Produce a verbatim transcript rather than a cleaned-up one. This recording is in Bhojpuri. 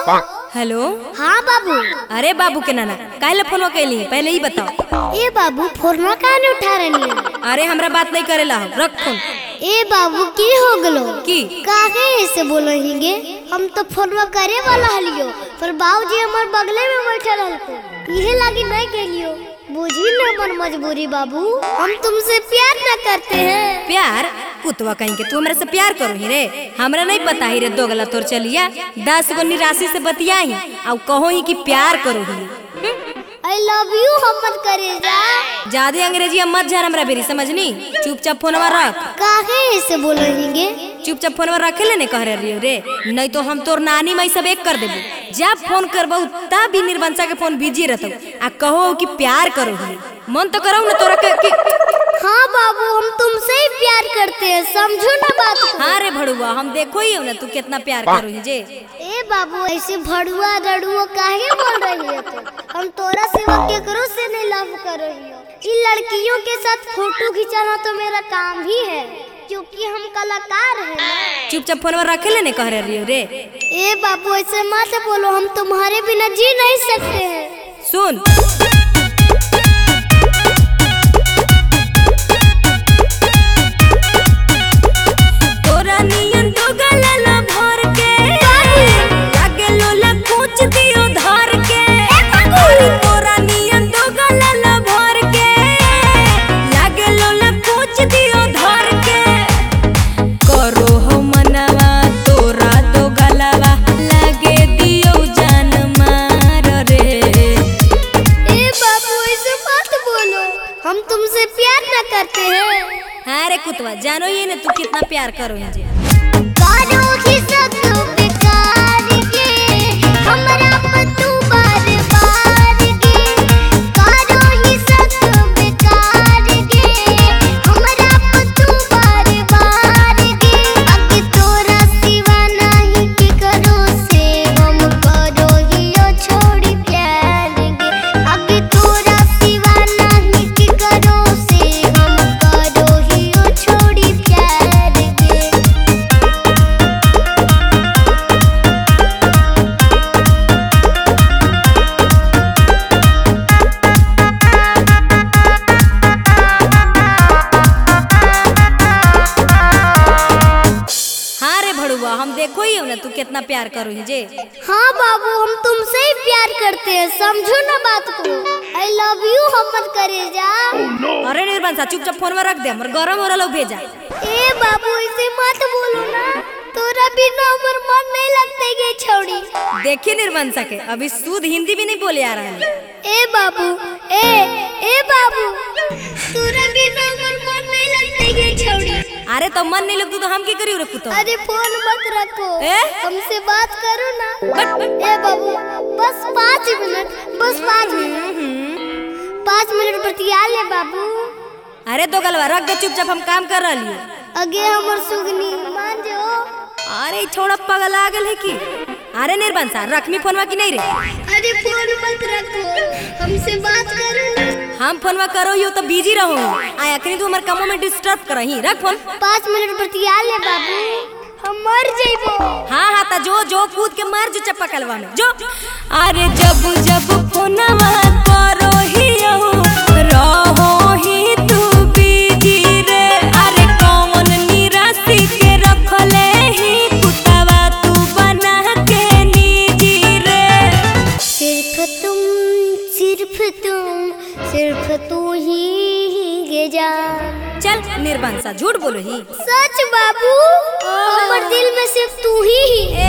हेलो। हाँ बाबू। अरे बाबू के नाना काहे फोन कैली पहले ही बताओ। ए बाबू फोन काहे नहीं उठा रही? अरे हमरा बात नहीं करेला रख फोन। ए बाबू की हो गलो की काहे ऐसे बोलेंगे? हम तो फोन करे वाला हलियो पर बाबूजी हमार बगले में बैठल रहल इहे लागी नहीं गेलियो। बुझी न मन मजबूरी बाबू, हम तुमसे प्यार न करते हैं। प्यार कुतवा कहीं के तू हमरा से प्यार करो ही रे? हमरा नहीं पता ही रे दोगला तोर चलिया दस गो निराशि से बतियाही और कहो ही कि प्यार करो ही। आई लव यू हमर करेजा। ज्यादा अंग्रेजी मत झार हमरा बेरी समझनी। चुपचाप फोनवा रख। काहे ऐसे बोलेंगे? चुपचाप फोनवा रखे लेने कह रही रे, नहीं तो हम तोर नानी माई सब एक कर देबो। जब फोन करबो तब भी निर्बंसा के फोन बिजी रहतो आ कहो कि प्यार करो ही। मन तो करो ना तोरा के कि... हाँ बाबू हम तुमसे ही प्यार करते हैं, समझो ना बात को। हाँ रे भड़ुआ हम देखो ही हो ना तू कितना प्यार करो ही जे। ए बाबू ऐसे भड़ुआ रड़ुआ काहे बोल रही है तू? हम तोरा सिवा केकरो से नहीं लव कर रही हो। इन लड़कियों के साथ फोटो खिंचाना तो मेरा काम भी है क्योंकि हम कलाकार हैं ना। चुपचाप फोनवा रखे लेने कह रही हो रे। ए बाबू ऐसे मत बोलो, हम तुम्हारे बिना जी नहीं सकते हैं। सुन तोरा नियन तो गलला भर के लागे लोला पूछ दियो धर के। अरे तोरा नियन तो गलला भर के लागे लोला पूछ दियो धर के। करो हो मनवा तोरा तो गलवा लागे दियो जान मार रे। ए बाबू ऐसे मत बोलो, हम तुमसे प्यार न करते हैं। हाँ रे कुतवा जानो ये ना तू कितना प्यार करो मुझे। कारो ही सब बेकार के हमरा पर तू बार बार के। कारो ही सब बेकार के हमरा पर तू बार बार के। अगे तोरा सिवा नहीं के करो से हम करो ही ओ छोड़ी प्यार के। अगे तोरा सिवा नहीं के करो से हम करो ही ओ छोड़ी प्यार के। हाँ रे भड़ुआ हम देखो ही हो ना तू कितना प्यार करो जे। हाँ बाबू हम तुमसे ही प्यार करते हैं, समझो ना बात को। आई लव यू हमर करेजा। अरे निर्बंसा चुपचाप फोनवा रख दे, हमर गरम हो रहा भेजा। ए बाबू ऐसे मत बोलो ना, तोरा बिना हमर मन नहीं लगते ये छोड़ी। देखिए निर्बंसा के अभी शुद्ध हिंदी भी नहीं बोले आ रहा है। ए बाबू ए ए बाबू तोरा बिना हमर मन नहीं लगते ये छोड़ी। अरे तो मन नहीं लगतू तो हम की करियो रे कुतो? अरे फोन मत रखो, ए? हमसे बात करो ना। ए बाबू बस पाँच मिनट, बस पाँच मिनट पाँच मिनट बतिया ले बाबू। अरे तो गलवा रख दे चुपचाप हम काम कर रही है। अगे हमर सुगनी मान जो। अरे छोड़ा पगल आ गल है की। अरे निर्बंसा रखनी फोनवा की नहीं रे? अरे फोन मत रखो, हमसे बात करो ना। हम फोनवा करो ही तो बिजी रहो आया कहीं तू हमारे कामों में डिस्टर्ब करही। रख फोन। पाँच मिनट बतिया ले बाबू, हम मर जइबो। हाँ हाँ ता जो जो कूद के मार जो चप्पा कलवा में जो। अरे जब जब फोनवा करो ही रहो रहो ही तू बिजी रे। अरे कौन निराशि के रखले ही कुतवा तू बना के निजी रे। सिर्फ तुम सिर्फ तुम सिर्फ तू ही गे जान। चल निर्बंसा झूठ बोलो ही। सच बाबू हमर दिल में सिर्फ तू ही ही।